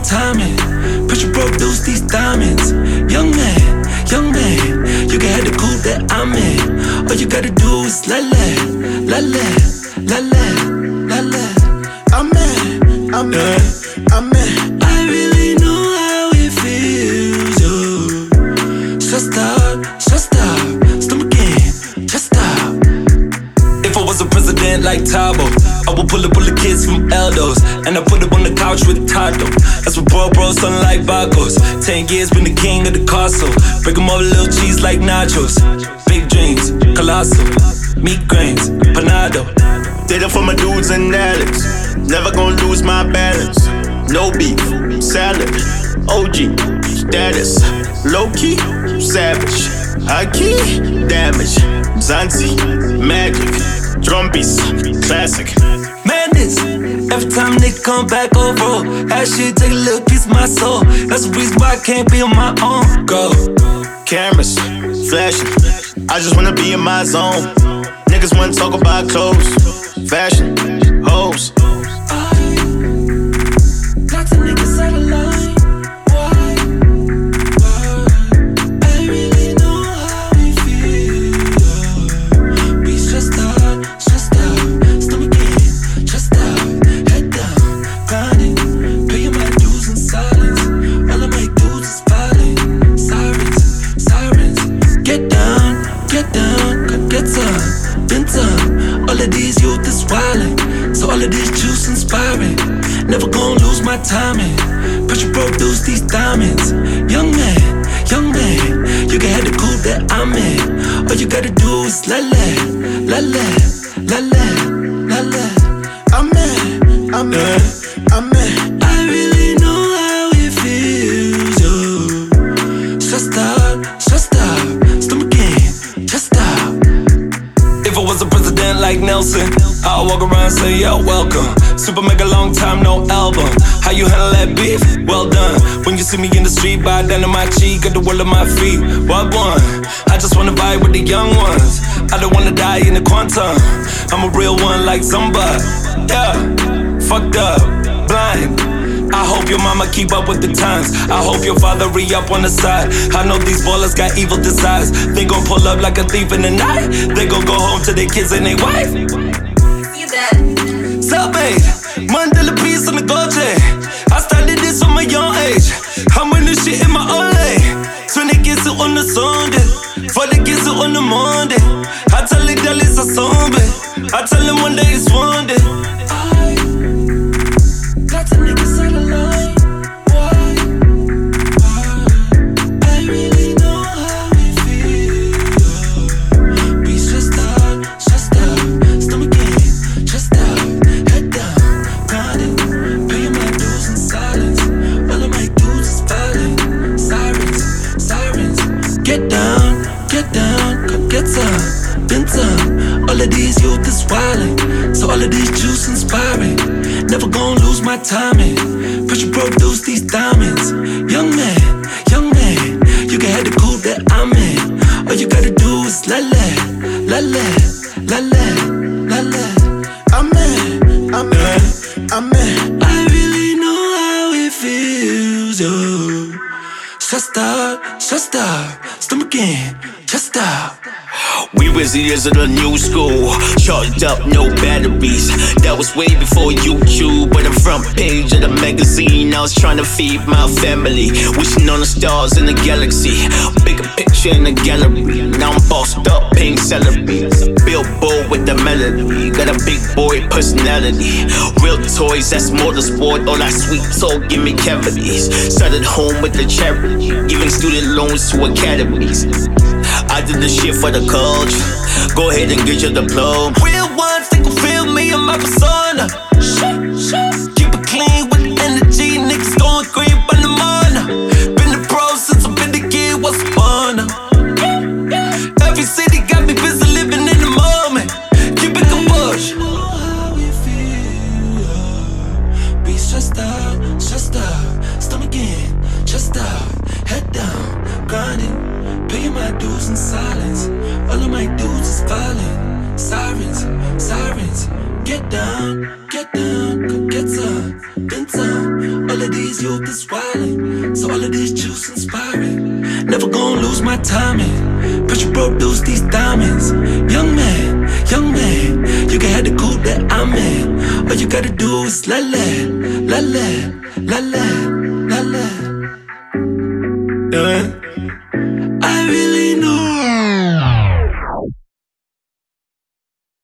timing. Pressure produce these diamonds. Young man, you can have the coupe that I'm in. All you gotta do is la la, la la, la la, la la. I'm in. I really know how it feels, yo. Just stop, stomach in, just stop. If I was a president like Tabo, I would pull the kids from Eldos, and I put them on the couch with Tato. That's what bro, something like Bacos. 10 years, been the king of the castle. Break them up, little cheese like nachos. Big dreams, colossal. Meat grains, panado. Did it for my dudes and Alex. Never gonna lose my balance. No beef, salad. OG, status. Low key, savage. High key, damage. Zanzi, magic. Drumbeats, classic. Madness. Every time they come back over, that shit take a little piece of my soul. That's the reason why I can't be on my own. Go. Cameras, flashing. I just wanna be in my zone. Niggas wanna talk about clothes, fashion, hoes. Lots of niggas out of line. Why? I really know how we feel. Be stressed out, stomach in, just out, head down, grinding, paying my dues in silence. All of my dudes is violent, sirens. Get down, come get some, been some. All of these youth is wildin', so all of this juice inspiring. Never gonna lose my timing. Pressure produce these diamonds. Young man, you can have the coupe that I'm in. All you gotta do is la la, la la, la la, la la. I'm in. I really know how it feels, yo. Stressed out, stomach in, just stop. If I was a president like Nelson, I'll walk around and say, yo, welcome. Super mega long time, no album. How you handle that beef? Well done. When you see me in the street, bow down to my cheek, got the world at my feet. What one? I just wanna vibe with the young ones. I don't wanna die in the quantum. I'm a real one like somebody. Yeah, fucked up, blind. I hope your mama keep up with the times. I hope your father re-up on the side. I know these ballers got evil desires. They gon' pull up like a thief in the night. They gon' go home to their kids and their wife. See that? Self-made, Mandela piece on the gold chain. I started this from a young age. I'm winning shit in my own lane. 20 gets it on the Sunday, 40 gets it on the Monday. I tell it that it's a zombie. I tell them one day it's one day. Lots of niggas out of line. Why? I really know how we feel. Be stressed out, stomach in, just out, head down, grinding, paying my dues in silence. All of my dudes is violent, sirens. Get down, come get some, been some. All of these youth is wildin', so all of these juice inspiring. Never gonna lose my timing. Pressure produce these diamonds. Young man, you can have the coupe that I'm in. All you gotta do is la la, la la, la la, la la. I'm in. I really know how it feels, yo. Stressed out, stomach in, just stop. We was the years of the new school. Charged up, no batteries. That was way before YouTube. But the front page of the magazine, I was trying to feed my family. Wishing on the stars in the galaxy. Bigger picture in the gallery. Now I'm bossed up, paying salary. Billboard with the melody. Got a big boy personality. Real toys, that's motorsport. All that sweet talk, give me cavities. Started home with the charity. Giving student loans to academies. I did the shit for the culture. Go ahead and get your diploma. Real ones, they gon' feel me in my persona. Keep it clean with the energy. Niggas going green by the mana. Been the pro since I've been the kid, what's fun? Every city got me busy living in the moment. Keep it combush. Be stressed out, stomach in, just out, head down, grinding. Paying my dues in silence. All of my dudes is violent. Sirens. get down, go get some, then some. All of these youth is wildin', so all of this juice inspiring. Never gonna lose my timing, but you produce these diamonds. Young man, you can have the coupe that I'm in. All you gotta do is la la, la la, la la.